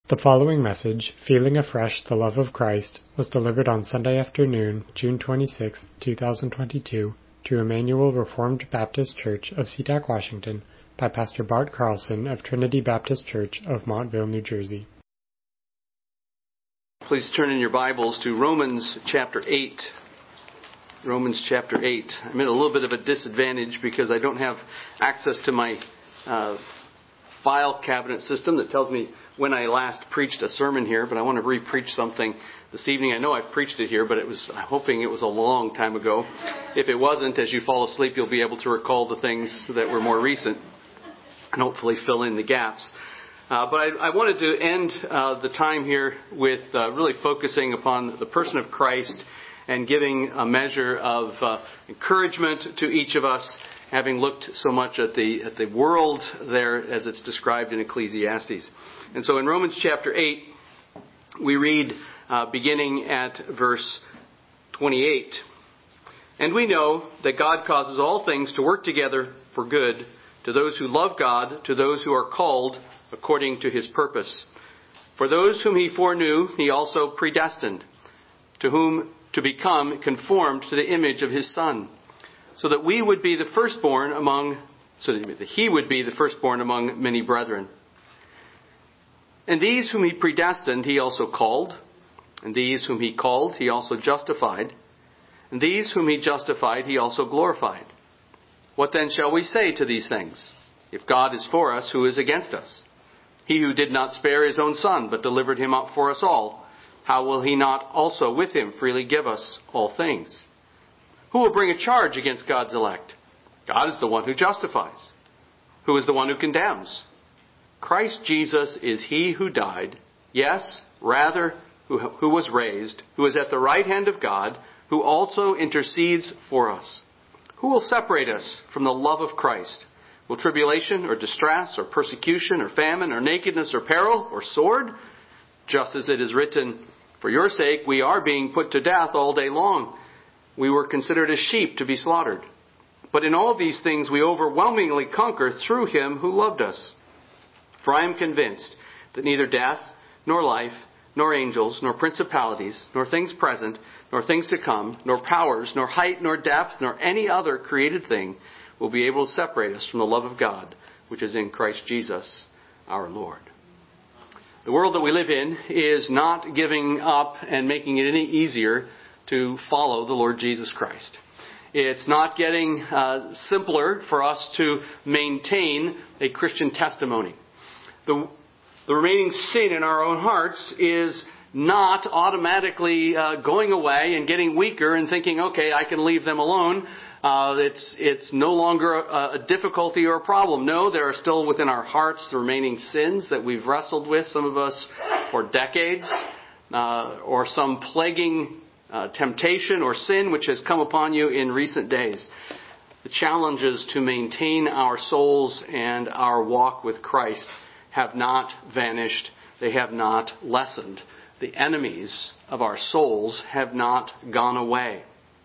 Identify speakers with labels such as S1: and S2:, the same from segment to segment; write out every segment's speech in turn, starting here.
S1: The following message, Feeling Afresh the Love of Christ, was delivered on Sunday afternoon, June 26, 2022, to Emmanuel Reformed Baptist Church of SeaTac, Washington, by Pastor Bart Carlson of Trinity Baptist Church of Montville, New Jersey.
S2: Please turn in your Bibles to Romans chapter 8. Romans chapter 8. I'm at a little bit of a disadvantage because I don't have access to my file cabinet system that tells me when I last preached a sermon here, but I want to re-preach something this evening. I know I've preached it here, but I'm hoping it was a long time ago. If it wasn't, as you fall asleep, you'll be able to recall the things that were more recent and hopefully fill in the gaps. But I wanted to end the time here with really focusing upon the person of Christ and giving a measure of encouragement to each of us, having looked so much at the world there as it's described in Ecclesiastes. And so in Romans chapter 8, we read beginning at verse 28. And we know that God causes all things to work together for good to those who love God, to those who are called according to His purpose. For those whom He foreknew, He also predestined, to whom to become conformed to the image of His Son, so that He would be the firstborn among many brethren. And these whom He predestined, He also called. And these whom He called, He also justified. And these whom He justified, He also glorified. What then shall we say to these things? If God is for us, who is against us? He who did not spare His own Son, but delivered Him up for us all, how will He not also with Him freely give us all things? Who will bring a charge against God's elect? God is the one who justifies. Who is the one who condemns? Christ Jesus is He who died, yes, rather, who was raised, who is at the right hand of God, who also intercedes for us. Who will separate us from the love of Christ? Will tribulation or distress or persecution or famine or nakedness or peril or sword? Just as it is written, for your sake we are being put to death all day long. We were considered as sheep to be slaughtered. But in all these things we overwhelmingly conquer through Him who loved us. For I am convinced that neither death, nor life, nor angels, nor principalities, nor things present, nor things to come, nor powers, nor height, nor depth, nor any other created thing will be able to separate us from the love of God, which is in Christ Jesus our Lord. The world that we live in is not giving up and making it any easier to follow the Lord Jesus Christ. It's not getting simpler for us to maintain a Christian testimony. The remaining sin in our own hearts is not automatically going away and getting weaker and thinking, okay, I can leave them alone. It's no longer a difficulty or a problem. No, there are still within our hearts the remaining sins that we've wrestled with, some of us for decades, or some plaguing temptation or sin which has come upon you in recent days. The challenges to maintain our souls and our walk with Christ have not vanished. They have not lessened. The enemies of our souls have not gone away.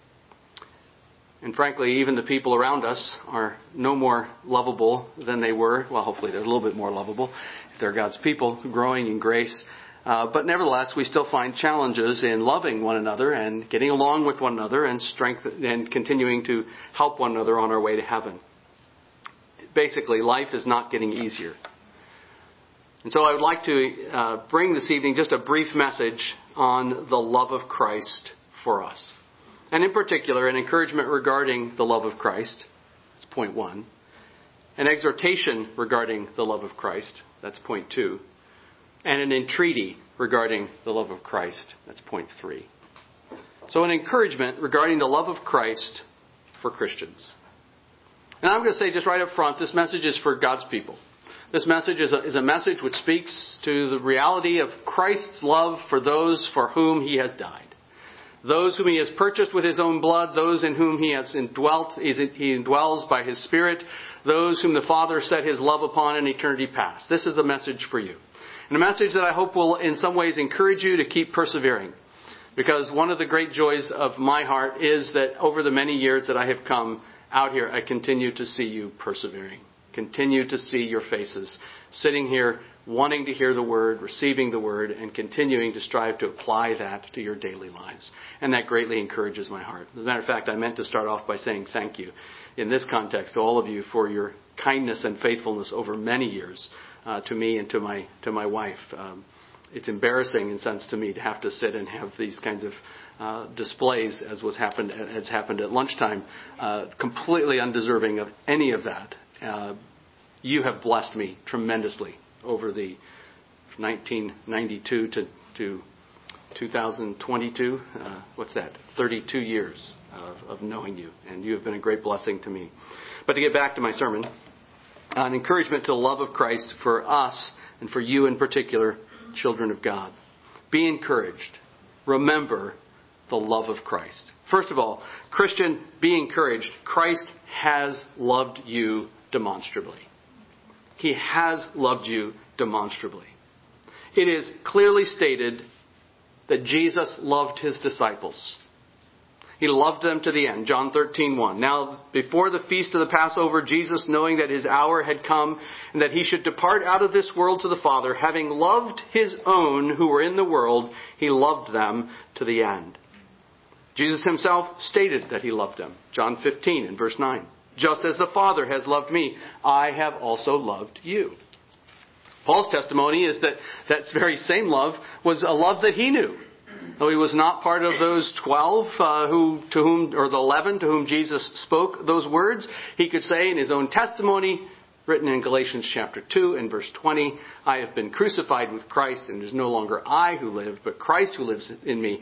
S2: And frankly, even the people around us are no more lovable than they were. Well, hopefully they're a little bit more lovable if they're God's people, growing in grace. But nevertheless, we still find challenges in loving one another and getting along with one another and and continuing to help one another on our way to heaven. Basically, life is not getting easier. And so I would like to bring this evening just a brief message on the love of Christ for us. And in particular, an encouragement regarding the love of Christ. That's point 1. An exhortation regarding the love of Christ. That's point 2. And an entreaty regarding the love of Christ. That's point 3. So an encouragement regarding the love of Christ for Christians. And I'm going to say just right up front, this message is for God's people. This message is a message which speaks to the reality of Christ's love for those for whom He has died. Those whom He has purchased with His own blood, those in whom He has indwelt, He indwells by His Spirit, those whom the Father set His love upon in eternity past. This is a message for you. And a message that I hope will in some ways encourage you to keep persevering. Because one of the great joys of my heart is that over the many years that I have come out here, I continue to see you persevering. Continue to see your faces sitting here wanting to hear the Word, receiving the Word, and continuing to strive to apply that to your daily lives. And that greatly encourages my heart. As a matter of fact, I meant to start off by saying thank you in this context to all of you for your kindness and faithfulness over many years to me and to my wife. It's embarrassing in a sense to me to have to sit and have these kinds of displays as has happened at lunchtime, completely undeserving of any of that. You have blessed me tremendously over the 1992 to 2022. What's that? 32 years of knowing you, and you have been a great blessing to me. But to get back to my sermon, an encouragement to the love of Christ for us and for you in particular, children of God. Be encouraged. Remember the love of Christ. First of all, Christian, be encouraged. Christ has loved you demonstrably. He has loved you demonstrably. It is clearly stated that Jesus loved his disciples. He loved them to the end. John 13:1. Now, before the feast of the Passover, Jesus, knowing that his hour had come and that he should depart out of this world to the Father, having loved his own who were in the world, he loved them to the end. Jesus himself stated that he loved them. John 15 and verse 9. Just as the Father has loved me, I have also loved you. Paul's testimony is that that very same love was a love that he knew. Though he was not part of those 12 or the 11 to whom Jesus spoke those words, he could say in his own testimony, written in Galatians chapter 2 and verse 20, I have been crucified with Christ, and it is no longer I who live, but Christ who lives in me.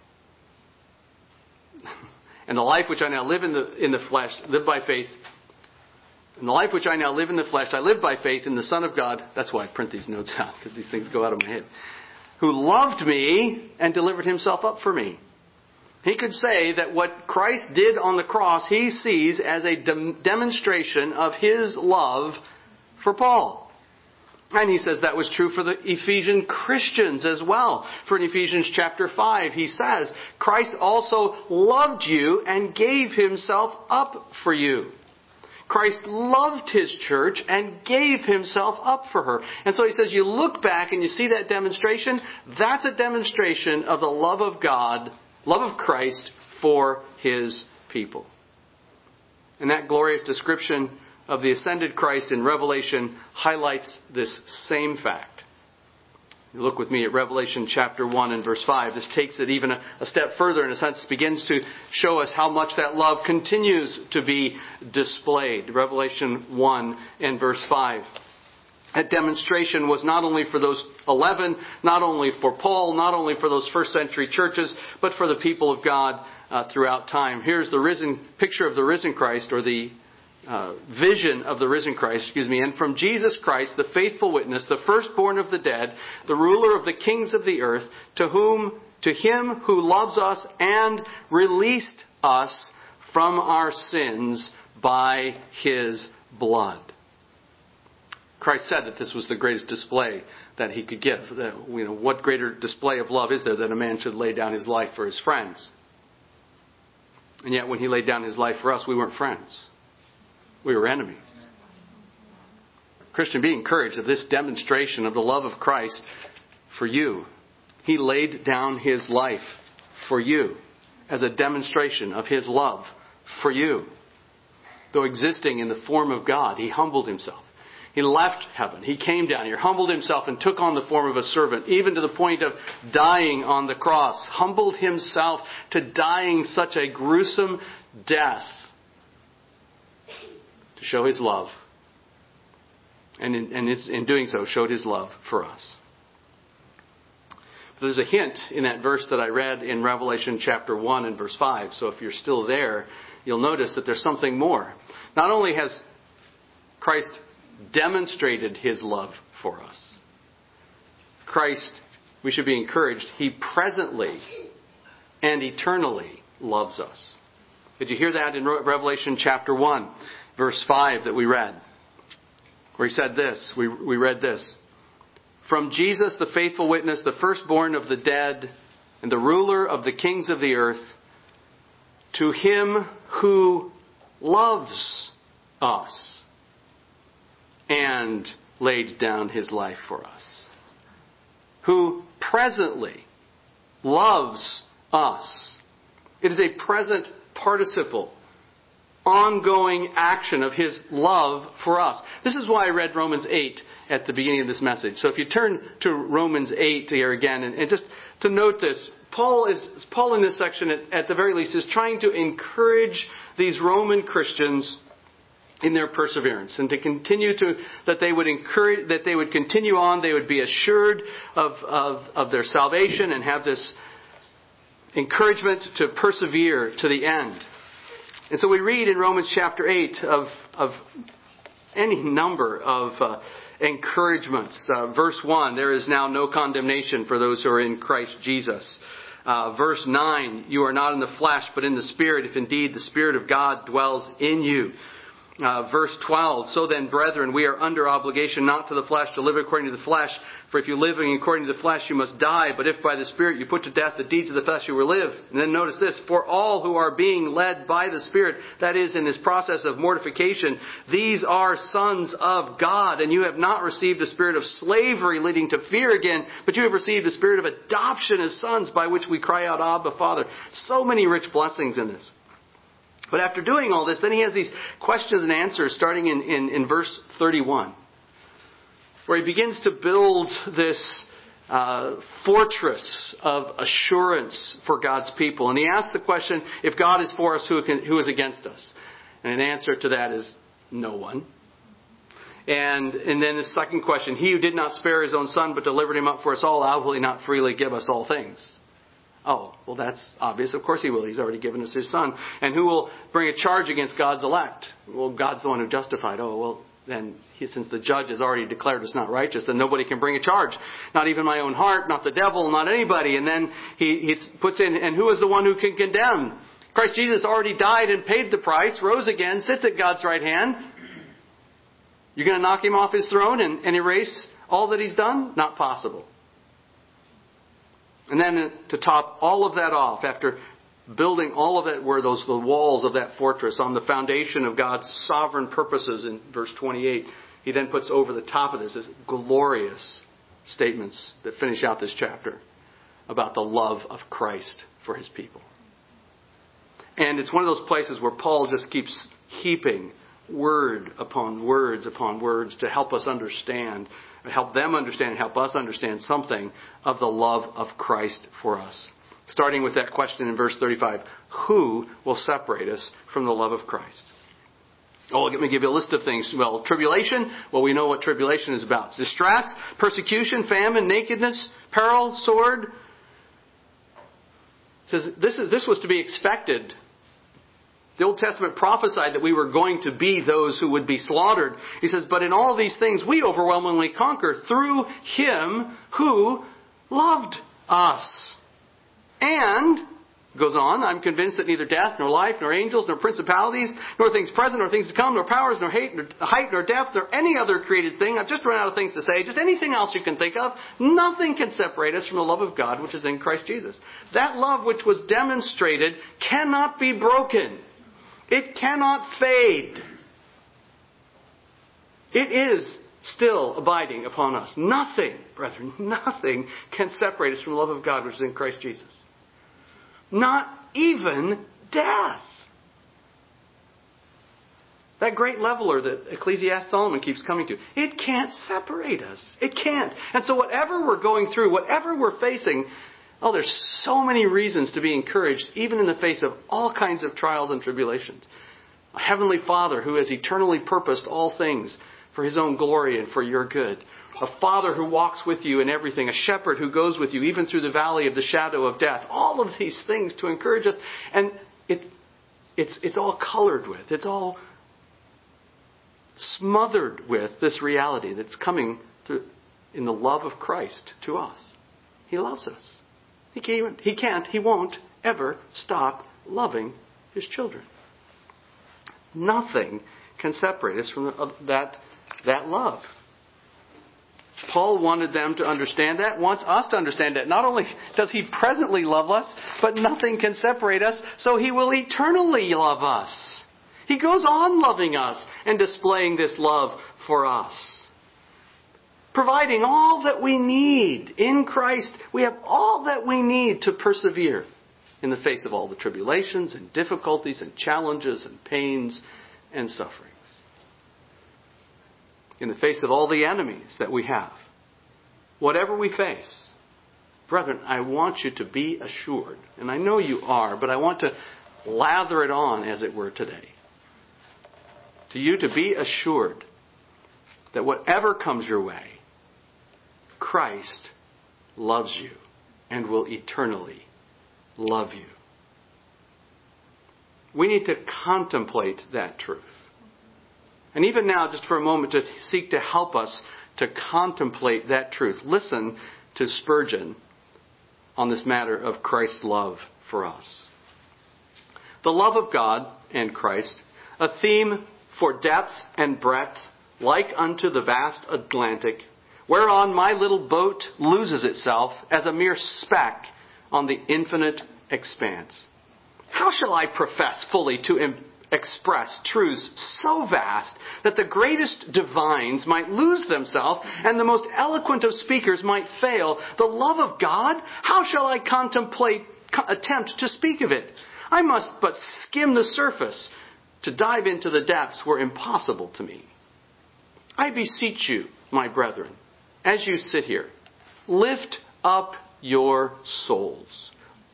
S2: And the life which I now live in the flesh, live by faith. And the life which I now live in the flesh, I live by faith in the Son of God. That's why I print these notes out, because these things go out of my head. Who loved me and delivered himself up for me. He could say that what Christ did on the cross, he sees as a demonstration of his love for Paul. And he says that was true for the Ephesian Christians as well. For in Ephesians chapter 5, he says, Christ also loved you and gave himself up for you. Christ loved his church and gave himself up for her. And so he says, you look back and you see that demonstration. That's a demonstration of the love of God, love of Christ for his people. And that glorious description of the ascended Christ in Revelation highlights this same fact. You look with me at Revelation chapter 1 and verse 5. This takes it even a step further, in a sense, begins to show us how much that love continues to be displayed. Revelation 1 and verse 5. That demonstration was not only for those 11, not only for Paul, not only for those first century churches, but for the people of God throughout time. Here's the picture of the risen Christ, or the vision of the risen Christ, and from Jesus Christ, the faithful witness, the firstborn of the dead, the ruler of the kings of the earth, to him who loves us and released us from our sins by his blood. Christ said that this was the greatest display that he could give. What greater display of love is there than a man should lay down his life for his friends? And yet when he laid down his life for us, we weren't friends. We were enemies. Christian, be encouraged of this demonstration of the love of Christ for you. He laid down his life for you as a demonstration of his love for you. Though existing in the form of God, he humbled himself. He left heaven. He came down here, humbled himself, and took on the form of a servant, even to the point of dying on the cross. Humbled himself to dying such a gruesome death to show his love. And in doing so, showed his love for us. But there's a hint in that verse that I read in Revelation chapter 1 and verse 5. So if you're still there, you'll notice that there's something more. Not only has Christ demonstrated his love for us, Christ, we should be encouraged, he presently and eternally loves us. Did you hear that in Revelation chapter 1? Verse 5 that we read, where he said this, we read this. From Jesus, the faithful witness, the firstborn of the dead, and the ruler of the kings of the earth, to him who loves us and laid down his life for us, who presently loves us. It is a present participle, ongoing action of his love for us. This is why I read Romans 8 at the beginning of this message. So if you turn to Romans 8 here again, and just to note this, Paul in this section at the very least is trying to encourage these Roman Christians in their perseverance, and to continue that they would continue on, they would be assured of their salvation and have this encouragement to persevere to the end. And so we read in Romans chapter 8 of any number of encouragements. Verse 1, there is now no condemnation for those who are in Christ Jesus. Verse 9, you are not in the flesh but in the Spirit, if indeed the Spirit of God dwells in you. Verse 12, so then, brethren, we are under obligation not to the flesh to live according to the flesh. For if you're living according to the flesh, you must die. But if by the Spirit you put to death the deeds of the flesh, you will live. And then notice this, for all who are being led by the Spirit, that is, in this process of mortification, these are sons of God. And you have not received a spirit of slavery leading to fear again, but you have received a spirit of adoption as sons, by which we cry out, Abba, Father. So many rich blessings in this. But after doing all this, then he has these questions and answers starting in verse 31, where he begins to build this fortress of assurance for God's people. And he asks the question, if God is for us, who is against us? And an answer to that is no one. And then the second question, he who did not spare his own son but delivered him up for us all, how will he not freely give us all things? Oh, well, that's obvious. Of course he will. He's already given us his son. And who will bring a charge against God's elect? Well, God's the one who justified. Oh, well, then since the judge has already declared us not righteous, then nobody can bring a charge. Not even my own heart, not the devil, not anybody. And then he puts in, and who is the one who can condemn? Christ Jesus already died and paid the price, rose again, sits at God's right hand. You're going to knock him off his throne and erase all that he's done? Not possible. And then to top all of that off, after building all of that, were the walls of that fortress on the foundation of God's sovereign purposes in verse 28, he then puts over the top of this glorious statements that finish out this chapter about the love of Christ for his people. And it's one of those places where Paul just keeps heaping word upon words to help us understand, help them understand, and help us understand something of the love of Christ for us. Starting with that question in verse 35, who will separate us from the love of Christ? Oh, let me give you a list of things. Well, tribulation. Well, we know what tribulation is about. Distress, persecution, famine, nakedness, peril, sword. It says this was to be expected. The Old Testament prophesied that we were going to be those who would be slaughtered. He says, but in all these things we overwhelmingly conquer through Him who loved us. And, goes on, I'm convinced that neither death, nor life, nor angels, nor principalities, nor things present, nor things to come, nor powers, nor height, nor depth, nor any other created thing. I've just run out of things to say. Just anything else you can think of. Nothing can separate us from the love of God which is in Christ Jesus. That love which was demonstrated cannot be broken. It cannot fade. It is still abiding upon us. Nothing, brethren, nothing can separate us from the love of God which is in Christ Jesus. Not even death. That great leveler that Ecclesiastes Solomon keeps coming to. It can't separate us. It can't. And so whatever we're going through, whatever we're facing, there's so many reasons to be encouraged, even in the face of all kinds of trials and tribulations. A Heavenly Father who has eternally purposed all things for His own glory and for your good. A Father who walks with you in everything. A shepherd who goes with you even through the valley of the shadow of death. All of these things to encourage us. And it's all colored with. It's all smothered with this reality that's coming through in the love of Christ to us. He loves us. He won't ever stop loving His children. Nothing can separate us from that love. Paul wanted them to understand that, wants us to understand that. Not only does He presently love us, but nothing can separate us, so He will eternally love us. He goes on loving us and displaying this love for us. providing all that we need in Christ. We have all that we need to persevere in the face of all the tribulations and difficulties and challenges and pains and sufferings. In the face of all the enemies that we have, whatever we face, brethren, I want you to be assured, and I know you are, but I want to lather it on, as it were, today. To you to be assured that whatever comes your way, Christ loves you and will eternally love you. We need to contemplate that truth. And even now, just for a moment, to seek to help us to contemplate that truth. Listen to Spurgeon on this matter of Christ's love for us. The love of God and Christ, a theme for depth and breadth, like unto the vast Atlantic, whereon my little boat loses itself as a mere speck on the infinite expanse. How shall I profess fully to express truths so vast that the greatest divines might lose themselves and the most eloquent of speakers might fail? The love of God? How shall I attempt to speak of it? I must but skim the surface. To dive into the depths were impossible to me. I beseech you, my brethren, as you sit here, lift up your souls.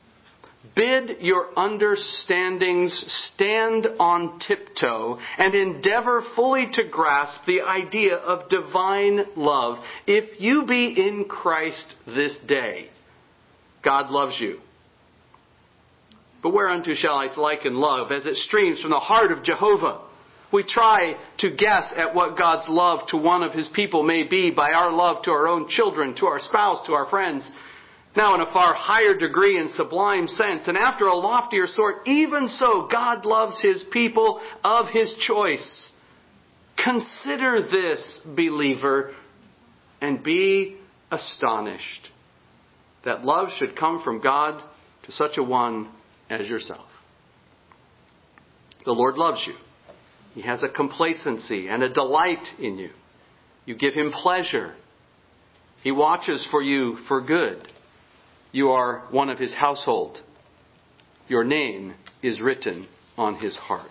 S2: Bid your understandings stand on tiptoe and endeavor fully to grasp the idea of divine love. If you be in Christ this day, God loves you. But whereunto shall I liken love as it streams from the heart of Jehovah? We try to guess at what God's love to one of His people may be by our love to our own children, to our spouse, to our friends. Now in a far higher degree and sublime sense, and after a loftier sort, even so God loves His people of His choice. Consider this, believer, and be astonished that love should come from God to such a one as yourself. The Lord loves you. He has a complacency and a delight in you. You give Him pleasure. He watches for you for good. You are one of His household. Your name is written on His heart.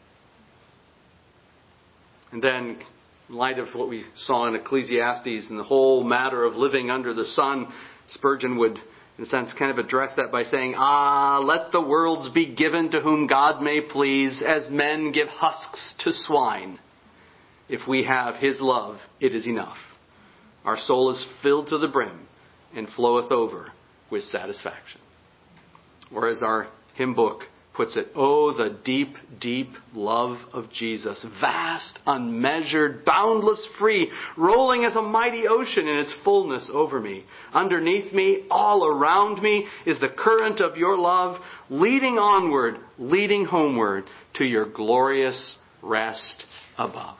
S2: And then, in light of what we saw in Ecclesiastes and the whole matter of living under the sun, Spurgeon would, in a sense, kind of address that by saying, let the worlds be given to whom God may please, as men give husks to swine. If we have His love, it is enough. Our soul is filled to the brim and floweth over with satisfaction. Or as our hymn book puts it, oh, the deep, deep love of Jesus, vast, unmeasured, boundless, free, rolling as a mighty ocean in its fullness over me. Underneath me, all around me, is the current of your love, leading onward, leading homeward to your glorious rest above.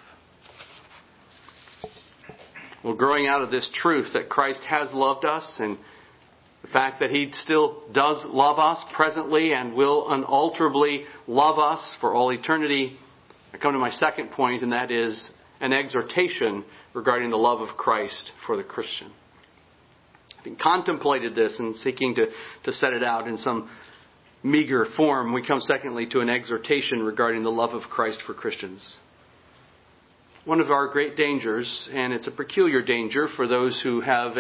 S2: Well, growing out of this truth that Christ has loved us and the fact that He still does love us presently and will unalterably love us for all eternity, I come to my second point, and that is an exhortation regarding the love of Christ for the Christian. Having contemplated this and seeking to set it out in some meager form, we come secondly to an exhortation regarding the love of Christ for Christians. One of our great dangers, and it's a peculiar danger for those who have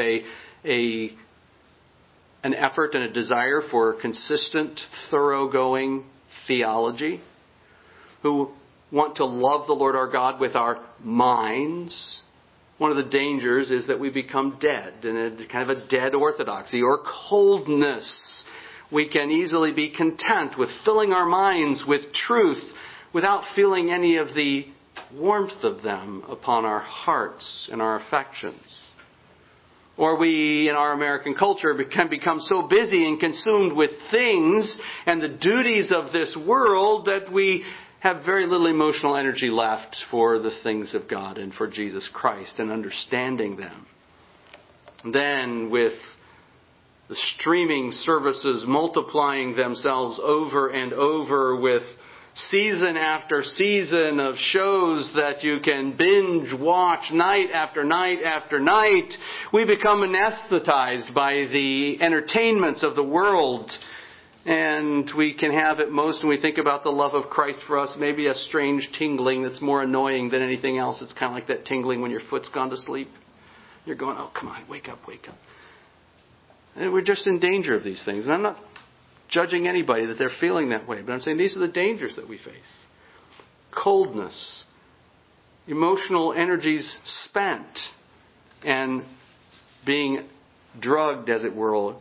S2: an effort and a desire for consistent, thoroughgoing theology, who want to love the Lord our God with our minds. One of the dangers is that we become dead, in a kind of a dead orthodoxy or coldness. We can easily be content with filling our minds with truth without feeling any of the warmth of them upon our hearts and our affections. Or we, in our American culture, can become so busy and consumed with things and the duties of this world that we have very little emotional energy left for the things of God and for Jesus Christ and understanding them. And then, with the streaming services multiplying themselves over and over with season after season of shows that you can binge watch night after night after night. We become anesthetized by the entertainments of the world. And we can have at most, when we think about the love of Christ for us, maybe a strange tingling that's more annoying than anything else. It's kind of like that tingling when your foot's gone to sleep. You're going, oh, come on, wake up, wake up. And we're just in danger of these things. And I'm not judging anybody that they're feeling that way, but I'm saying these are the dangers that we face. Coldness, emotional energies spent, and being drugged, as it were,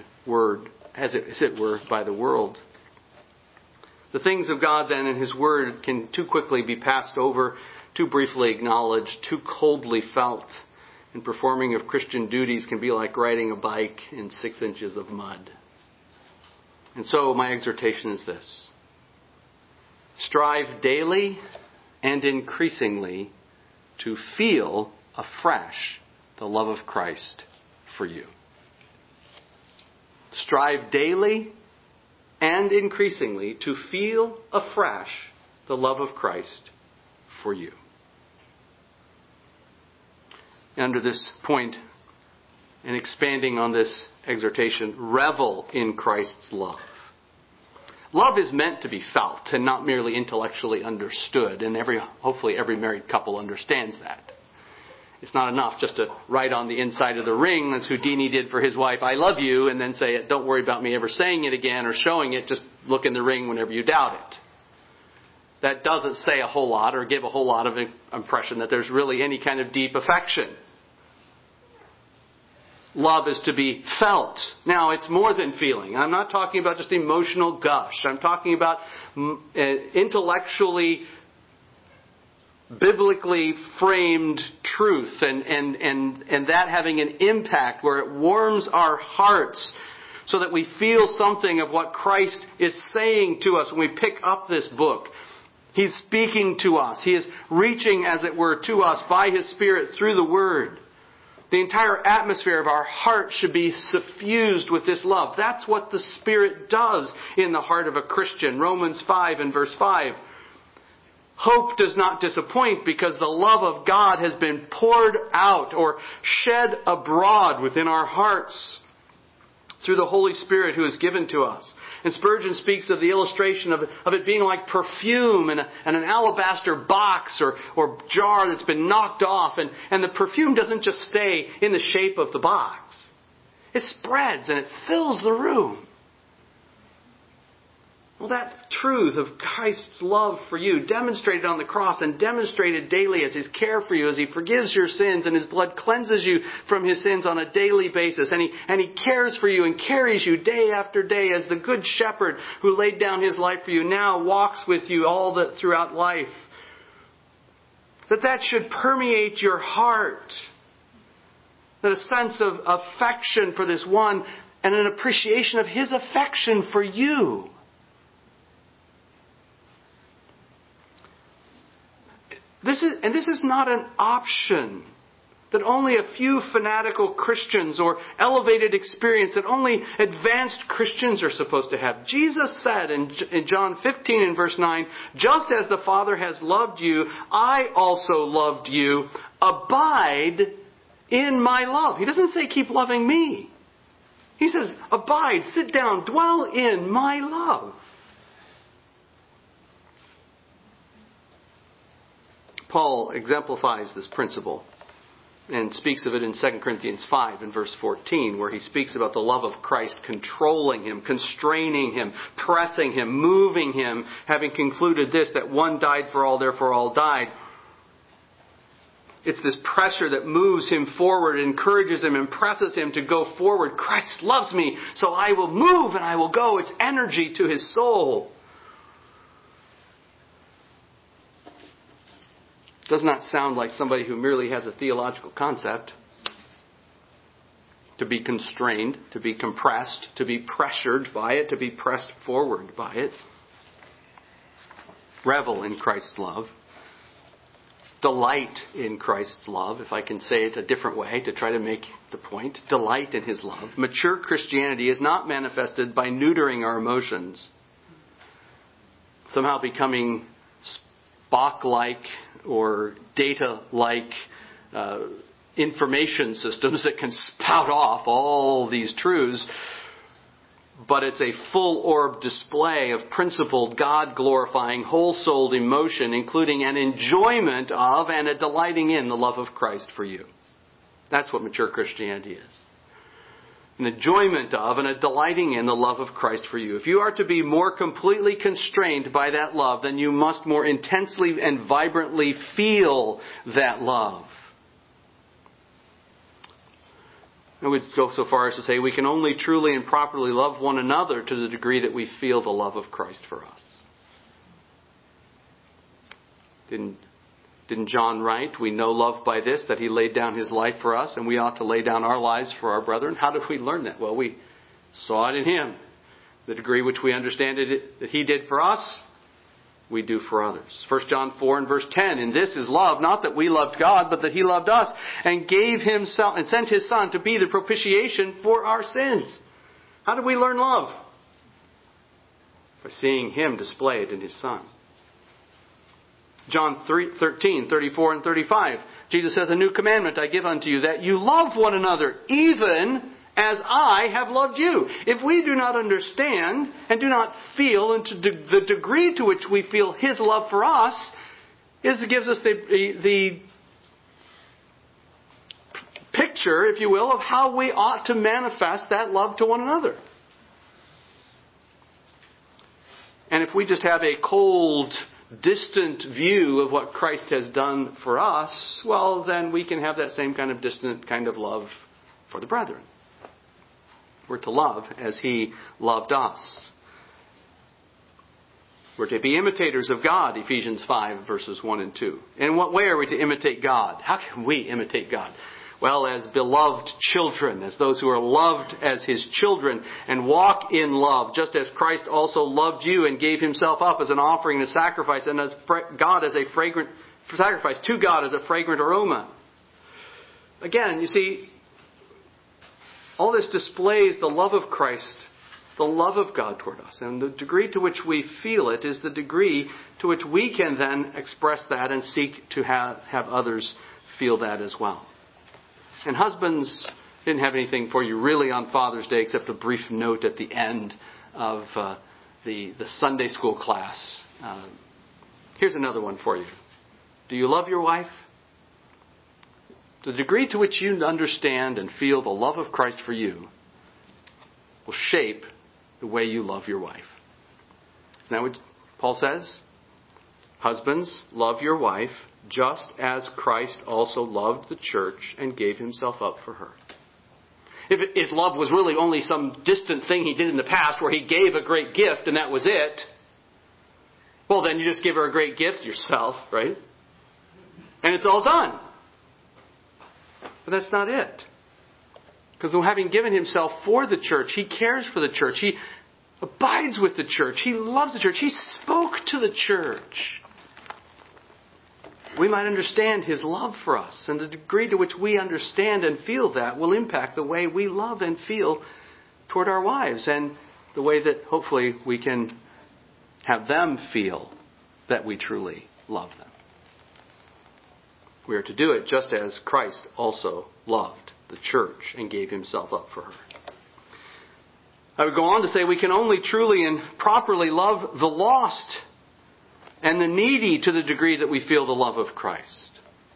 S2: by the world. The things of God then and His Word can too quickly be passed over, too briefly acknowledged, too coldly felt. And performing of Christian duties can be like riding a bike in 6 inches of mud. And so my exhortation is this: strive daily and increasingly to feel afresh the love of Christ for you. Strive daily and increasingly to feel afresh the love of Christ for you. Under this point, and expanding on this exhortation, revel in Christ's love. Love is meant to be felt and not merely intellectually understood, and hopefully every married couple understands that. It's not enough just to write on the inside of the ring, as Houdini did for his wife, I love you, and then say, don't worry about me ever saying it again or showing it, just look in the ring whenever you doubt it. That doesn't say a whole lot or give a whole lot of impression that there's really any kind of deep affection. Love is to be felt. Now, it's more than feeling. I'm not talking about just emotional gush. I'm talking about intellectually, biblically framed truth and that having an impact where it warms our hearts so that we feel something of what Christ is saying to us when we pick up this book. He's speaking to us. He is reaching, as it were, to us by His Spirit through the Word. The entire atmosphere of our heart should be suffused with this love. That's what the Spirit does in the heart of a Christian. Romans 5 and verse 5. Hope does not disappoint because the love of God has been poured out or shed abroad within our hearts through the Holy Spirit who is given to us. And Spurgeon speaks of the illustration of it being like perfume in an alabaster box or jar that's been knocked off. And the perfume doesn't just stay in the shape of the box. It spreads and it fills the room. Well, that truth of Christ's love for you, demonstrated on the cross and demonstrated daily as His care for you, as He forgives your sins and His blood cleanses you from His sins on a daily basis. And He cares for you and carries you day after day as the good shepherd who laid down His life for you now walks with you throughout life. That should permeate your heart. That a sense of affection for this one and an appreciation of His affection for you. This is not an option that only a few fanatical Christians or elevated experience that only advanced Christians are supposed to have. Jesus said in John 15 and verse 9, just as the Father has loved you, I also loved you. Abide in my love. He doesn't say keep loving me. He says abide, sit down, dwell in my love. Paul exemplifies this principle and speaks of it in 2 Corinthians 5 and verse 14, where he speaks about the love of Christ controlling him, constraining him, pressing him, moving him, having concluded this, that one died for all, therefore all died. It's this pressure that moves him forward, encourages him, and presses him to go forward. Christ loves me, so I will move and I will go. It's energy to his soul. Does not sound like somebody who merely has a theological concept. To be constrained, to be compressed, to be pressured by it, to be pressed forward by it. Revel in Christ's love. Delight in Christ's love, if I can say it a different way to try to make the point. Delight in His love. Mature Christianity is not manifested by neutering our emotions. somehow becoming Spock-like or data-like information systems that can spout off all these truths. But it's a full-orb display of principled, God-glorifying, whole-souled emotion, including an enjoyment of and a delighting in the love of Christ for you. That's what mature Christianity is. An enjoyment of and a delighting in the love of Christ for you. If you are to be more completely constrained by that love, then you must more intensely and vibrantly feel that love. I would go so far as to say we can only truly and properly love one another to the degree that we feel the love of Christ for us. Didn't John write, we know love by this, that he laid down his life for us, and we ought to lay down our lives for our brethren? How did we learn that? Well, we saw it in him. The degree which we understand it that he did for us, we do for others. 1 John 4 and verse 10, and this is love, not that we loved God, but that he loved us and gave himself and sent his Son to be the propitiation for our sins. How did we learn love? By seeing him displayed in his Son. John 13, 34 and 35. Jesus says, a new commandment I give unto you, that you love one another, even as I have loved you. If we do not understand and do not feel, and to the degree to which we feel his love for us, it gives us the picture, if you will, of how we ought to manifest that love to one another. And if we just have a cold, distant view of what Christ has done for us, well, then we can have that same kind of distant kind of love for the brethren. We're to love as he loved us. We're to be imitators of God, Ephesians 5, verses 1 and 2. In what way are we to imitate God? How can we imitate God? Well, as beloved children, as those who are loved as his children, and walk in love, just as Christ also loved you and gave himself up as an offering and a sacrifice, and as God as a fragrant sacrifice to God as a fragrant aroma. Again, you see, all this displays the love of Christ, the love of God toward us. And the degree to which we feel it is the degree to which we can then express that and seek to have others feel that as well. And husbands, didn't have anything for you really on Father's Day except a brief note at the end of the Sunday school class. Here's another one for you. Do you love your wife? The degree to which you understand and feel the love of Christ for you will shape the way you love your wife. Isn't that what Paul says? Husbands, love your wife just as Christ also loved the church and gave himself up for her. If his love was really only some distant thing he did in the past where he gave a great gift and that was it, well, then you just give her a great gift yourself, right? And it's all done. But that's not it. Because having given himself for the church, he cares for the church. He abides with the church. He loves the church. He spoke to the church. We might understand his love for us. And the degree to which we understand and feel that will impact the way we love and feel toward our wives. And the way that hopefully we can have them feel that we truly love them. We are to do it just as Christ also loved the church and gave himself up for her. I would go on to say we can only truly and properly love the lost and the needy to the degree that we feel the love of Christ.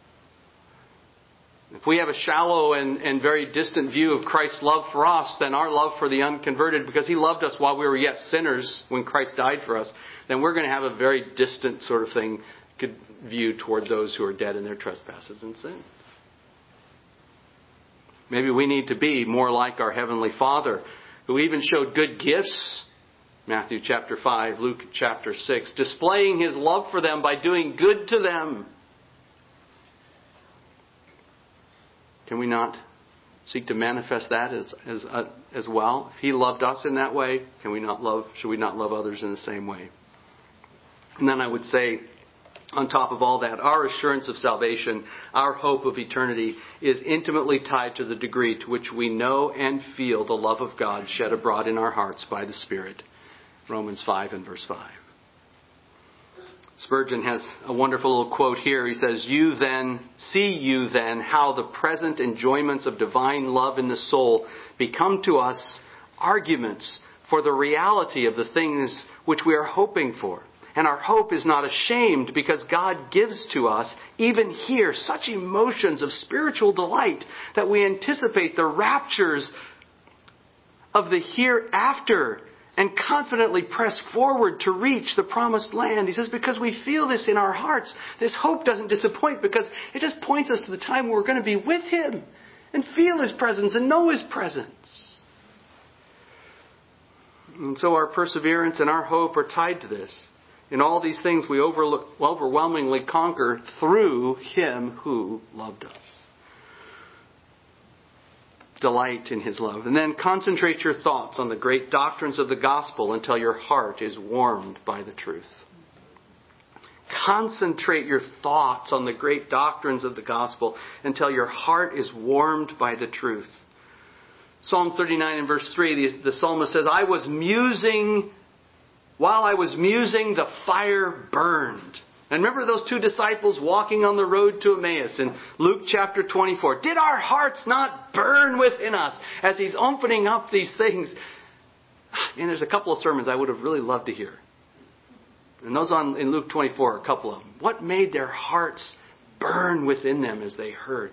S2: If we have a shallow and very distant view of Christ's love for us, then our love for the unconverted, because he loved us while we were yet sinners when Christ died for us, then we're going to have a very distant sort of thing, good view toward those who are dead in their trespasses and sins. Maybe we need to be more like our Heavenly Father, who even showed good gifts, Matthew chapter 5, Luke chapter 6, displaying his love for them by doing good to them. Can we not seek to manifest that as well? If he loved us in that way, should we not love others in the same way? And then I would say, on top of all that, our assurance of salvation, our hope of eternity, is intimately tied to the degree to which we know and feel the love of God shed abroad in our hearts by the Spirit. Romans 5 and verse 5. Spurgeon has a wonderful little quote here. He says, See you then how the present enjoyments of divine love in the soul become to us arguments for the reality of the things which we are hoping for. And our hope is not ashamed because God gives to us, even here, such emotions of spiritual delight that we anticipate the raptures of the hereafter and confidently press forward to reach the promised land. He says, because we feel this in our hearts, this hope doesn't disappoint because it just points us to the time where we're going to be with Him and feel His presence and know His presence. And so our perseverance and our hope are tied to this. In all these things we overwhelmingly conquer through Him who loved us. Delight in His love. And then concentrate your thoughts on the great doctrines of the gospel until your heart is warmed by the truth. Concentrate your thoughts on the great doctrines of the gospel until your heart is warmed by the truth. Psalm 39 and verse 3, the psalmist says, While I was musing, the fire burned. And remember those two disciples walking on the road to Emmaus in Luke chapter 24. Did our hearts not burn within us as He's opening up these things? And there's a couple of sermons I would have really loved to hear. And those in Luke 24, a couple of them. What made their hearts burn within them as they heard?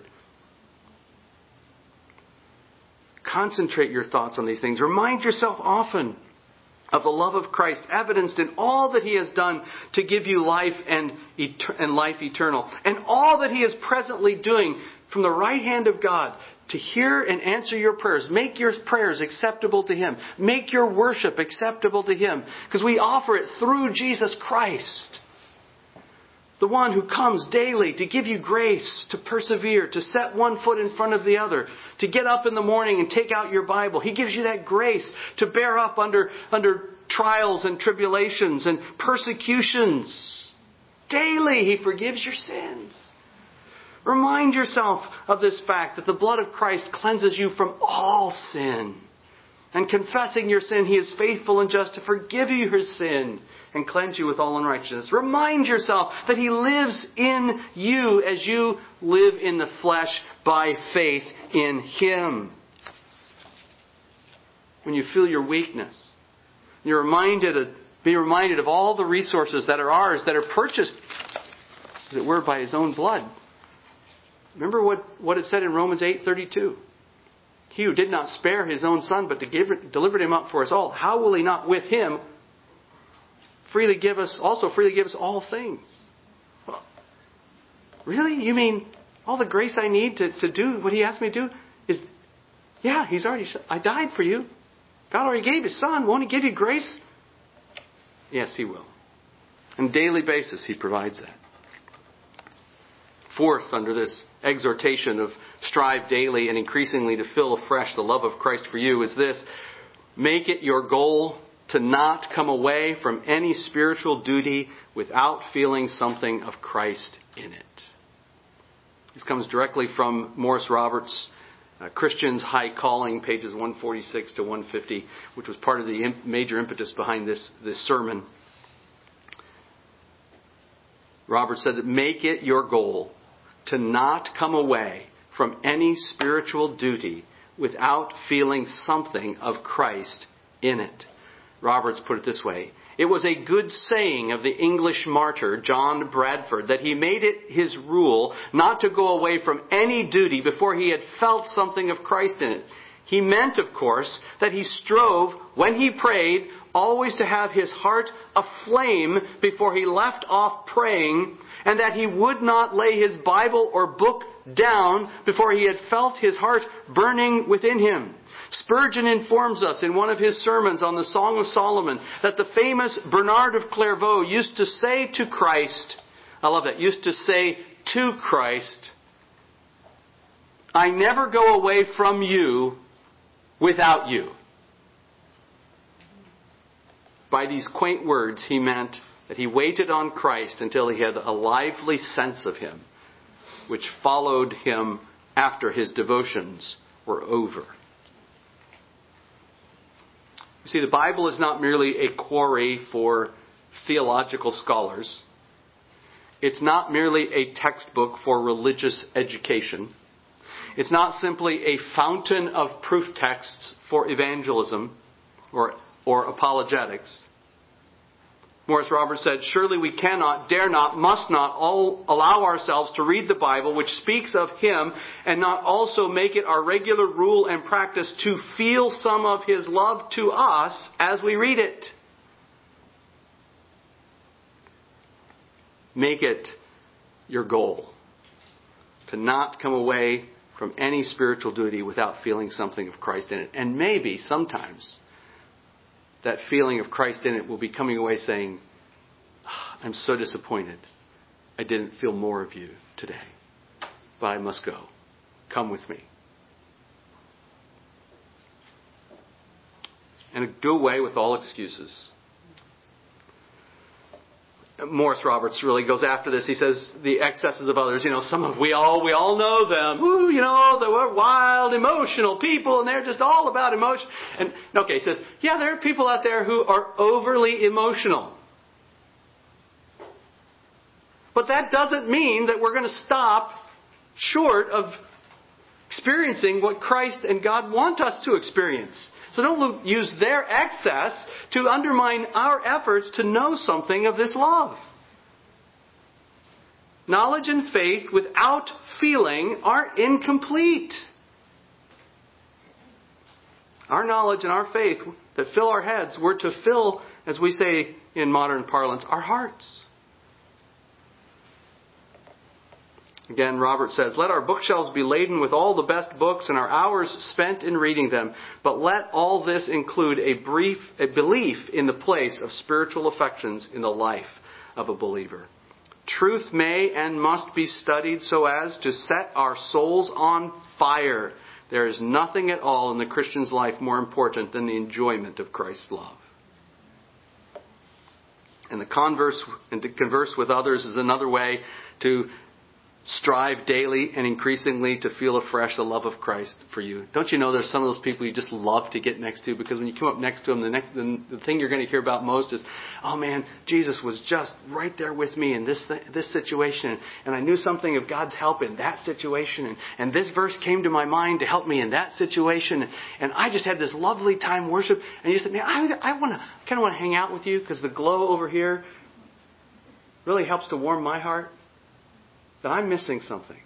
S2: Concentrate your thoughts on these things. Remind yourself often of the love of Christ, evidenced in all that He has done to give you life and life eternal. And all that He is presently doing from the right hand of God to hear and answer your prayers. Make your prayers acceptable to Him. Make your worship acceptable to Him. Because we offer it through Jesus Christ. The one who comes daily to give you grace, to persevere, to set one foot in front of the other, to get up in the morning and take out your Bible. He gives you that grace to bear up under trials and tribulations and persecutions. Daily He forgives your sins. Remind yourself of this fact that the blood of Christ cleanses you from all sin. And confessing your sin, He is faithful and just to forgive you your sin and cleanse you with all unrighteousness. Remind yourself that He lives in you as you live in the flesh by faith in Him. When you feel your weakness, be reminded of all the resources that are ours, that are purchased, as it were, by His own blood. Remember what it said in Romans 8:32. He who did not spare His own Son, but delivered Him up for us all, how will He not with Him freely give us all things? Well, really? You mean all the grace I need to do what He asked me to do is, I died for you. God already gave His Son. Won't He give you grace? Yes, He will. On a daily basis, He provides that. Fourth, under this exhortation of strive daily and increasingly to fill afresh the love of Christ for you, is this: make it your goal to not come away from any spiritual duty without feeling something of Christ in it. This comes directly from Morris Roberts' Christian's High Calling, pages 146 to 150, which was part of the major impetus behind this sermon. Roberts said that make it your goal to not come away from any spiritual duty without feeling something of Christ in it. Roberts put it this way: it was a good saying of the English martyr John Bradford that he made it his rule not to go away from any duty before he had felt something of Christ in it. He meant, of course, that he strove, when he prayed, always to have his heart aflame before he left off praying, and that he would not lay his Bible or book down before he had felt his heart burning within him. Spurgeon informs us in one of his sermons on the Song of Solomon that the famous Bernard of Clairvaux used to say to Christ, I love that, used to say to Christ, I never go away from you without you. By these quaint words, he meant that he waited on Christ until he had a lively sense of Him, which followed him after his devotions were over. You see, the Bible is not merely a quarry for theological scholars. It's not merely a textbook for religious education. It's not simply a fountain of proof texts for evangelism or apologetics. Morris Roberts said, surely we cannot, dare not, must not all allow ourselves to read the Bible, which speaks of Him, and not also make it our regular rule and practice to feel some of His love to us as we read it. Make it your goal to not come away from any spiritual duty without feeling something of Christ in it. And maybe sometimes that feeling of Christ in it will be coming away saying, I'm so disappointed I didn't feel more of you today. But I must go. Come with me. And do away with all excuses. Morris Roberts really goes after this. He says the excesses of others, we all know them. Ooh, they're wild, emotional people, and they're just all about emotion. And he says, yeah, there are people out there who are overly emotional. But that doesn't mean that we're going to stop short of experiencing what Christ and God want us to experience. So don't use their excess to undermine our efforts to know something of this love. Knowledge and faith without feeling are incomplete. Our knowledge and our faith that fill our heads were to fill, as we say in modern parlance, our hearts. Again, Robert says, let our bookshelves be laden with all the best books and our hours spent in reading them. But let all this include a belief in the place of spiritual affections in the life of a believer. Truth may and must be studied so as to set our souls on fire. There is nothing at all in the Christian's life more important than the enjoyment of Christ's love. And to converse with others is another way to strive daily and increasingly to feel afresh the love of Christ for you. Don't you know there's some of those people you just love to get next to, because when you come up next to them, the thing you're going to hear about most is, oh man, Jesus was just right there with me in this situation, and I knew something of God's help in that situation, and this verse came to my mind to help me in that situation, and I just had this lovely time worship. And you said, man, I kind of want to hang out with you because the glow over here really helps to warm my heart. That I'm missing something.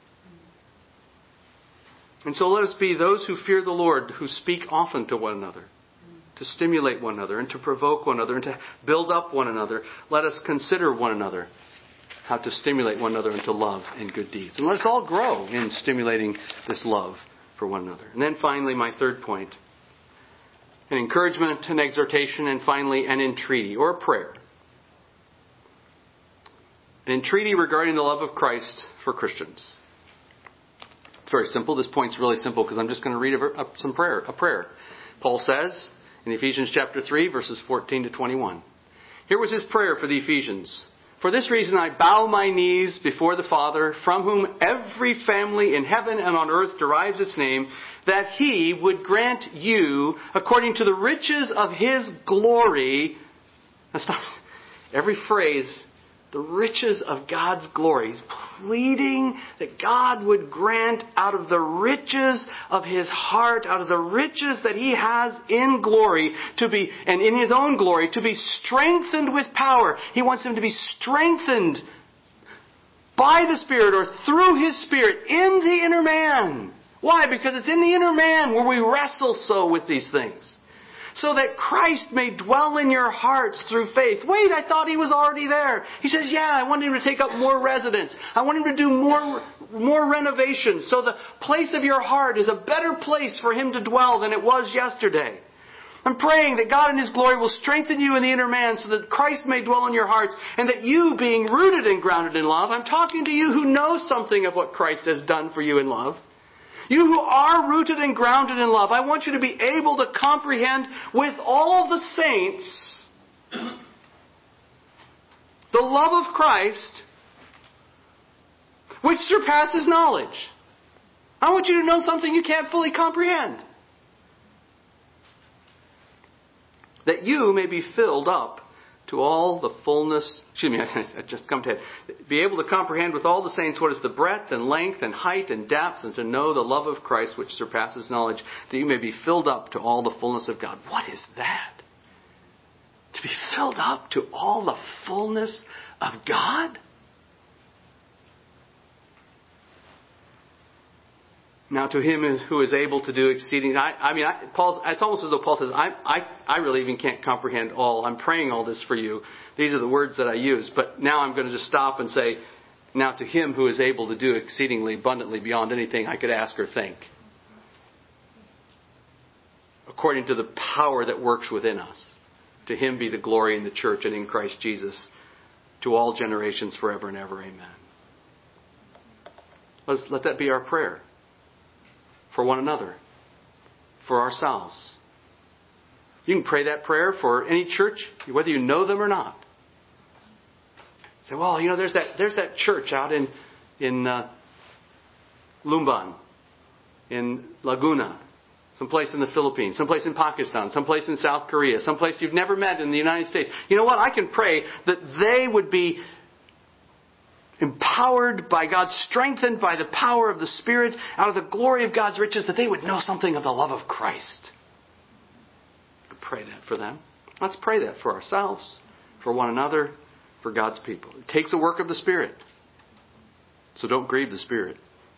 S2: And so let us be those who fear the Lord, who speak often to one another, to stimulate one another, and to provoke one another, and to build up one another. Let us consider one another, how to stimulate one another into love and good deeds. And let us all grow in stimulating this love for one another. And then finally, my third point, an encouragement, an exhortation, and finally an entreaty or a prayer. An entreaty regarding the love of Christ for Christians. It's very simple. This point's really simple because I'm just going to read a prayer. Paul says in Ephesians chapter 3, verses 14 to 21. Here was his prayer for the Ephesians. For this reason I bow my knees before the Father, from whom every family in heaven and on earth derives its name, that He would grant you, according to the riches of His glory. That's not every phrase. The riches of God's glory. He's pleading that God would grant out of the riches of His heart, out of the riches that He has in glory, and in His own glory, to be strengthened with power. He wants them to be strengthened by the Spirit or through His Spirit in the inner man. Why? Because it's in the inner man where we wrestle so with these things. So that Christ may dwell in your hearts through faith. Wait, I thought He was already there. He says, yeah, I want Him to take up more residence. I want Him to do more renovations. So the place of your heart is a better place for Him to dwell than it was yesterday. I'm praying that God in His glory will strengthen you in the inner man so that Christ may dwell in your hearts, and that you, being rooted and grounded in love, I'm talking to you who know something of what Christ has done for you in love. You who are rooted and grounded in love, I want you to be able to comprehend with all the saints the love of Christ, which surpasses knowledge. I want you to know something you can't fully comprehend. That you may be filled up to all the fullness, I just come to it, be able to comprehend with all the saints what is the breadth and length and height and depth, and to know the love of Christ which surpasses knowledge, that you may be filled up to all the fullness of God. What is that? To be filled up to all the fullness of God? Now to him who is able to do exceeding... it's almost as though Paul says, I really even can't comprehend all. I'm praying all this for you. These are the words that I use. But now I'm going to just stop and say, now to him who is able to do exceedingly abundantly beyond anything I could ask or think, according to the power that works within us. To him be the glory in the church and in Christ Jesus, to all generations forever and ever. Amen. Let that be our prayer. For one another. For ourselves. You can pray that prayer for any church, whether you know them or not. Say, well, there's that church out in Lumban, in Laguna, someplace in the Philippines, someplace in Pakistan, someplace in South Korea, someplace you've never met in the United States. You know what? I can pray that they would be empowered by God, strengthened by the power of the Spirit, out of the glory of God's riches, that they would know something of the love of Christ. I pray that for them. Let's pray that for ourselves, for one another, for God's people. It takes a work of the Spirit. So don't grieve the Spirit.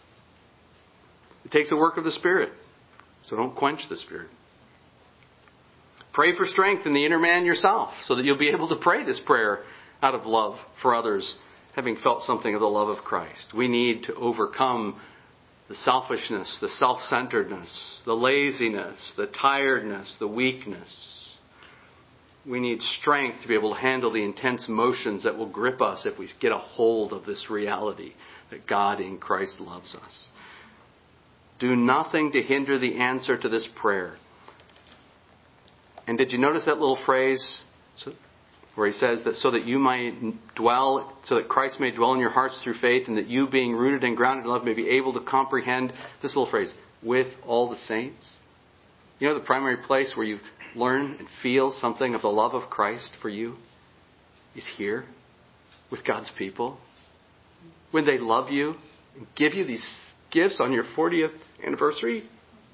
S2: It takes a work of the Spirit. So don't quench the Spirit. Pray for strength in the inner man yourself, so that you'll be able to pray this prayer out of love for others, having felt something of the love of Christ. We need to overcome the selfishness, the self-centeredness, the laziness, the tiredness, the weakness. We need strength to be able to handle the intense emotions that will grip us if we get a hold of this reality that God in Christ loves us. Do nothing to hinder the answer to this prayer. And did you notice that little phrase where he says that so that Christ may dwell in your hearts through faith, and that you, being rooted and grounded in love, may be able to comprehend, this little phrase, with all the saints? You know the primary place where you learn and feel something of the love of Christ for you is here with God's people. When they love you and give you these gifts on your 40th anniversary,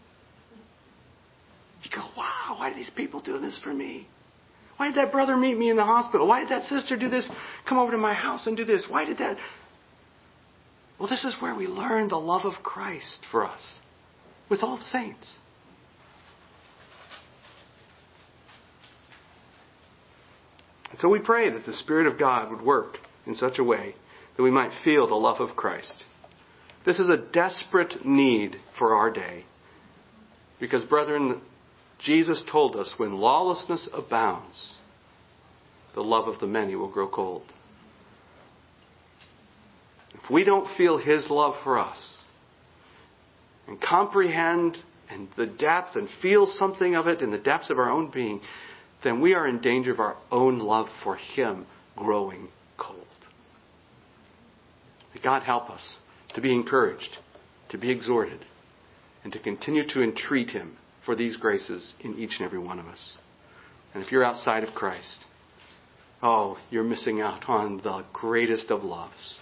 S2: you go, wow, why are these people doing this for me? Why did that brother meet me in the hospital? Why did that sister do this? Come over to my house and do this. Why did that? Well, this is where we learn the love of Christ for us with all the saints. And so we pray that the Spirit of God would work in such a way that we might feel the love of Christ. This is a desperate need for our day. Because, brethren, Jesus told us, when lawlessness abounds, the love of the many will grow cold. If we don't feel His love for us and comprehend and the depth and feel something of it in the depths of our own being, then we are in danger of our own love for Him growing cold. May God help us to be encouraged, to be exhorted, and to continue to entreat Him for these graces in each and every one of us. And if you're outside of Christ, you're missing out on the greatest of loves.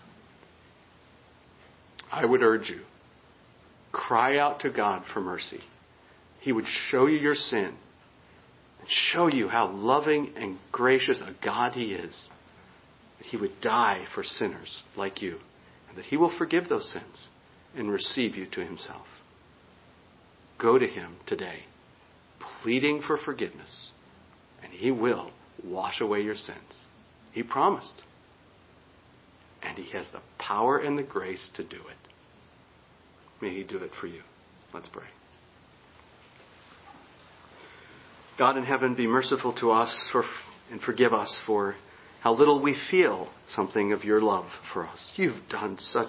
S2: I would urge you, cry out to God for mercy. He would show you your sin and show you how loving and gracious a God He is. That He would die for sinners like you, and that He will forgive those sins and receive you to Himself. Go to Him today, pleading for forgiveness, and He will wash away your sins. He promised. And He has the power and the grace to do it. May He do it for you. Let's pray. God in heaven, be merciful to us and forgive us for how little we feel something of your love for us. You've done so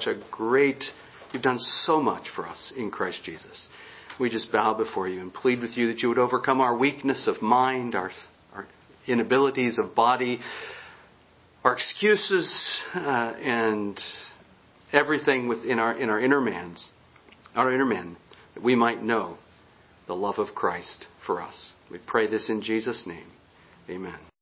S2: much for us in Christ Jesus. We just bow before you and plead with you that you would overcome our weakness of mind, our inabilities of body, our excuses, and everything within our inner man, that we might know the love of Christ for us. We pray this in Jesus' name. Amen.